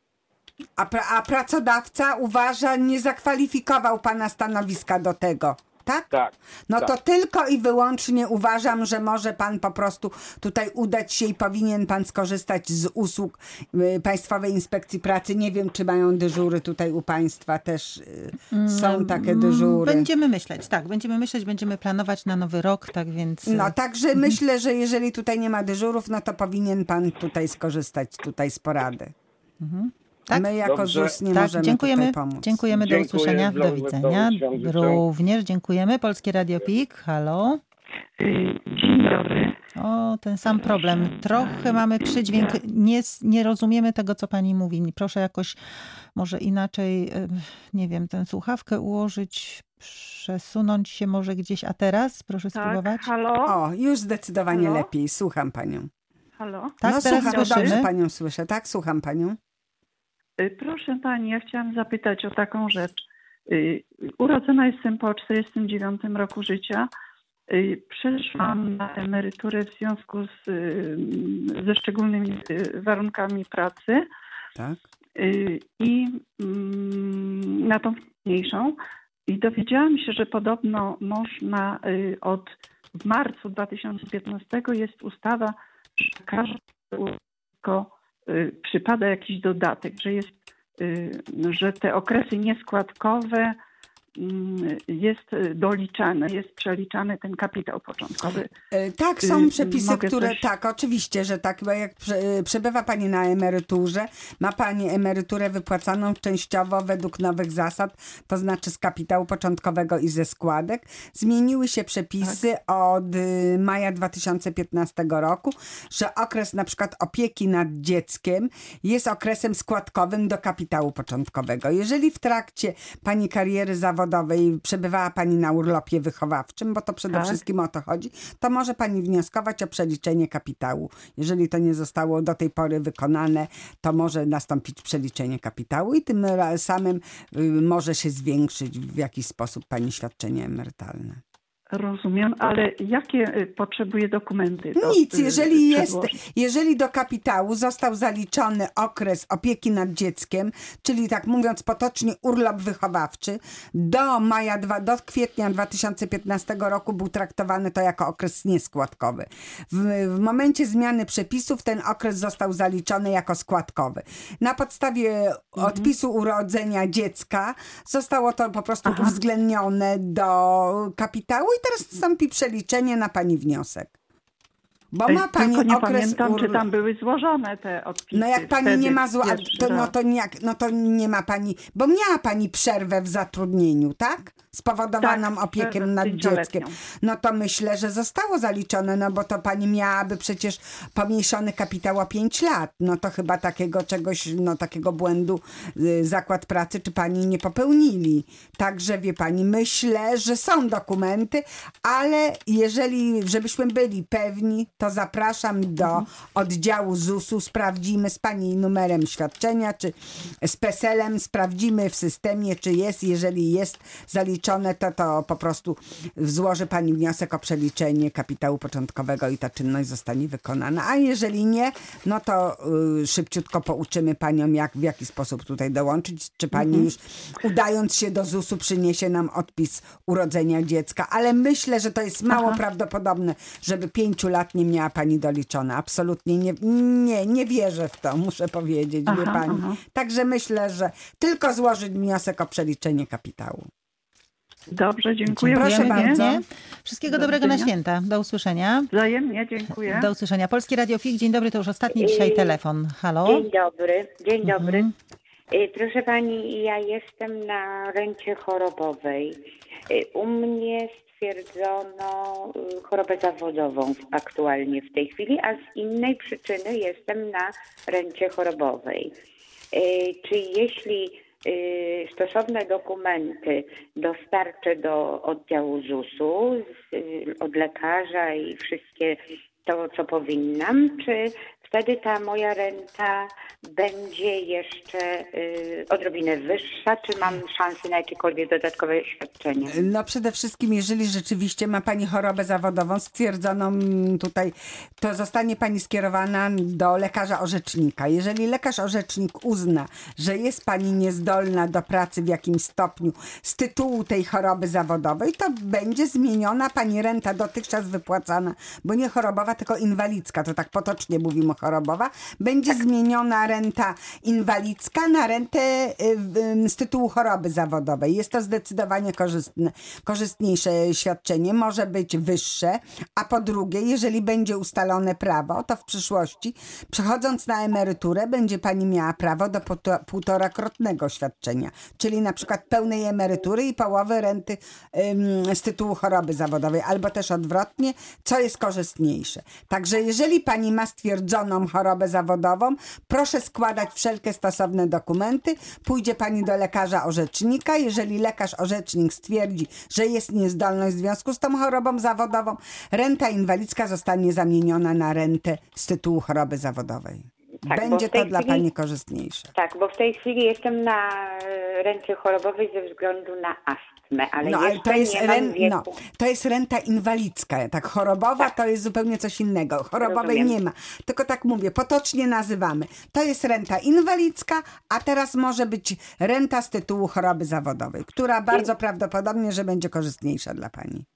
A, pra, a pracodawca uważa, nie zakwalifikował pana stanowiska do tego, tak?
Tak.
No
tak.
to tylko i wyłącznie uważam, że może pan po prostu tutaj udać się i powinien pan skorzystać z usług y, Państwowej Inspekcji Pracy. Nie wiem, czy mają dyżury tutaj u państwa też. Y, są takie dyżury.
Będziemy myśleć, tak, będziemy myśleć, będziemy planować na nowy rok, tak więc...
No także myślę, że jeżeli tutaj nie ma dyżurów, no to powinien pan tutaj skorzystać tutaj z porady.
Mhm. Tak?
My jako
Dobrze.
ZUS nie
Tak,
możemy
dziękujemy.
tutaj pomóc.
Dziękujemy, do
Dziękuję,
usłyszenia, do
zdrowych,
widzenia.
wesołych świąt życzę.
Również dziękujemy. Polskie Radio P I K, halo.
Dzień dobry.
O, ten sam problem. Trochę mamy przydźwięk, nie, nie rozumiemy tego, co pani mówi. Proszę jakoś może inaczej, e, nie wiem, tę słuchawkę ułożyć, przesunąć się może gdzieś. A teraz proszę
Tak,
spróbować.
halo?
O, już zdecydowanie
Halo?
lepiej. Słucham panią.
Halo?
Tak,
no
teraz
słucham,
słyszymy.
dobrze panią słyszę. Tak, słucham panią.
Y, Proszę pani, ja chciałam zapytać o taką rzecz. Y, Urodzona jestem po czterdziestym dziewiątym roku życia. Y, Przeszłam na emeryturę w związku z, y, ze szczególnymi y, warunkami pracy
Tak.
y, i mm, na tą mniejszą. I dowiedziałam się, że podobno można y, od w marcu dwa tysiące piętnastego jest ustawa, że każde tylko y, przypada jakiś dodatek, że jest, y, że te okresy nieskładkowe jest doliczany, jest przeliczany ten kapitał początkowy.
Tak, są przepisy,
Mogę
które,
coś...
tak, oczywiście, że tak, bo jak przebywa pani na emeryturze, ma pani emeryturę wypłacaną częściowo według nowych zasad, to znaczy z kapitału początkowego i ze składek. Zmieniły się przepisy tak. od maja dwa tysiące piętnastego roku, że okres na przykład opieki nad dzieckiem jest okresem składkowym do kapitału początkowego. Jeżeli w trakcie pani kariery zawodowej przebywała pani na urlopie wychowawczym, bo to przede tak. wszystkim o to chodzi, to może pani wnioskować o przeliczenie kapitału. Jeżeli to nie zostało do tej pory wykonane, to może nastąpić przeliczenie kapitału i tym samym może się zwiększyć w jakiś sposób pani świadczenie emerytalne.
Rozumiem, ale jakie potrzebuje dokumenty? Do,
Nic, jeżeli jest, jeżeli do kapitału został zaliczony okres opieki nad dzieckiem, czyli tak mówiąc potocznie urlop wychowawczy, do maja, do kwietnia dwa tysiące piętnastego roku był traktowany to jako okres nieskładkowy. W, w momencie zmiany przepisów ten okres został zaliczony jako składkowy. Na podstawie mhm. odpisu urodzenia dziecka zostało to po prostu Aha. uwzględnione do kapitału i teraz nastąpi przeliczenie na pani wniosek. Bo ma pani
Tylko nie
okres
pamiętam,
ur...
czy tam były złożone te odpisy.
No jak pani nie ma zło... to, no, to nie, no to nie ma pani, bo miała pani przerwę w zatrudnieniu, tak? Spowodowaną tak, opieką nad dzieckiem. No to myślę, że zostało zaliczone, no bo to pani miałaby przecież pomniejszony kapitał o pięć lat. No to chyba takiego czegoś, no takiego błędu y, zakład pracy czy pani nie popełnili. Także wie pani, myślę, że są dokumenty, ale jeżeli, żebyśmy byli pewni, to zapraszam do oddziału zusu, sprawdzimy z pani numerem świadczenia, czy z peselem, sprawdzimy w systemie, czy jest. Jeżeli jest zaliczone, to, to po prostu złoży pani wniosek o przeliczenie kapitału początkowego i ta czynność zostanie wykonana. A jeżeli nie, no to y, szybciutko pouczymy panią, jak, w jaki sposób tutaj dołączyć. Czy pani mhm. już udając się do zusu przyniesie nam odpis urodzenia dziecka. Ale myślę, że to jest mało Aha. prawdopodobne, żeby pięciu lat nie miała pani doliczone. Absolutnie nie, nie, nie wierzę w to, muszę powiedzieć, aha, wie pani. Aha. Także myślę, że tylko złożyć wniosek o przeliczenie kapitału.
Dobrze, dziękuję.
Proszę bardzo.
Nie?
Wszystkiego Do dobrego widzenia. Na święta. Do usłyszenia.
Wzajemnie, dziękuję.
Do usłyszenia. Polskie Radio P I K. Dzień dobry, to już ostatni dzisiaj telefon. Halo?
Dzień dobry, dzień dobry. Mhm. Proszę pani, ja jestem na rencie chorobowej. U mnie stwierdzono chorobę zawodową aktualnie w tej chwili, a z innej przyczyny jestem na rencie chorobowej. Czy jeśli stosowne dokumenty dostarczę do oddziału zusu od lekarza i wszystkie to, co powinnam, czy wtedy ta moja renta będzie jeszcze y, odrobinę wyższa, czy mam szansę na jakiekolwiek dodatkowe świadczenie?
No przede wszystkim, jeżeli rzeczywiście ma pani chorobę zawodową stwierdzoną tutaj, to zostanie pani skierowana do lekarza orzecznika. Jeżeli lekarz orzecznik uzna, że jest pani niezdolna do pracy w jakimś stopniu z tytułu tej choroby zawodowej, to będzie zmieniona pani renta dotychczas wypłacana, bo nie chorobowa, tylko inwalidzka, to tak potocznie mówimy chorobowa, będzie tak. zmieniona renta inwalidzka na rentę z tytułu choroby zawodowej. Jest to zdecydowanie korzystne, korzystniejsze świadczenie, może być wyższe, a po drugie, jeżeli będzie ustalone prawo, to w przyszłości, przechodząc na emeryturę, będzie pani miała prawo do półtorakrotnego świadczenia, czyli na przykład pełnej emerytury i połowy renty ym, z tytułu choroby zawodowej, albo też odwrotnie, co jest korzystniejsze. Także jeżeli pani ma stwierdzoną chorobę zawodową, proszę składać wszelkie stosowne dokumenty, pójdzie pani do lekarza orzecznika. Jeżeli lekarz orzecznik stwierdzi, że jest niezdolność w związku z tą chorobą zawodową, renta inwalidzka zostanie zamieniona na rentę z tytułu choroby zawodowej. Tak, będzie to dla chwili, pani korzystniejsze.
Tak, bo w tej chwili jestem na rencie chorobowej ze względu na astmę, ale no, ale to jest nie ren, mam wieku. No,
to jest renta inwalidzka, tak chorobowa tak. to jest zupełnie coś innego. Chorobowej Rozumiem. Nie ma, tylko tak mówię, potocznie nazywamy. To jest renta inwalidzka, a teraz może być renta z tytułu choroby zawodowej, która bardzo Dzie- prawdopodobnie, że będzie korzystniejsza dla pani.
Tak,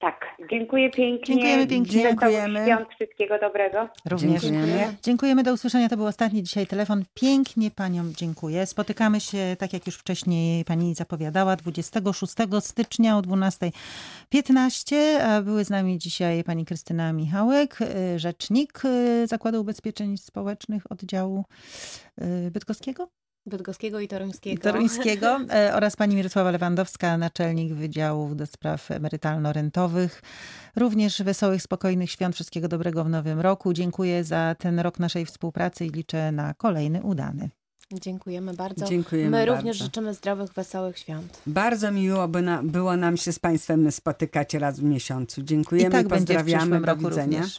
dziękuję pięknie.
Dziękujemy pięknie.
Dziękujemy. Świąt, wszystkiego dobrego.
Również. Dziękujemy. Dziękujemy, do usłyszenia. To był ostatni dzisiaj telefon. Pięknie paniom dziękuję. Spotykamy się, tak jak już wcześniej pani zapowiadała, dwudziestego szóstego stycznia o dwunasta piętnaście. Były z nami dzisiaj pani Krystyna Michałek, rzecznik Zakładu Ubezpieczeń Społecznych oddziału bydgoskiego.
Bydgoskiego i Toruńskiego.
Toruńskiego oraz pani Mirosława Lewandowska, naczelnik Wydziału do Spraw Emerytalno-Rentowych. Również wesołych, spokojnych świąt, wszystkiego dobrego w nowym roku. Dziękuję za ten rok naszej współpracy i liczę na kolejny udany.
Dziękujemy bardzo.
Dziękujemy
My
bardzo.
również życzymy zdrowych, wesołych świąt.
Bardzo miło by na, było nam się z państwem spotykać raz w miesiącu. Dziękujemy
I tak
i pozdrawiamy.
będzie w przyszłym
Do
roku
widzenia.
również.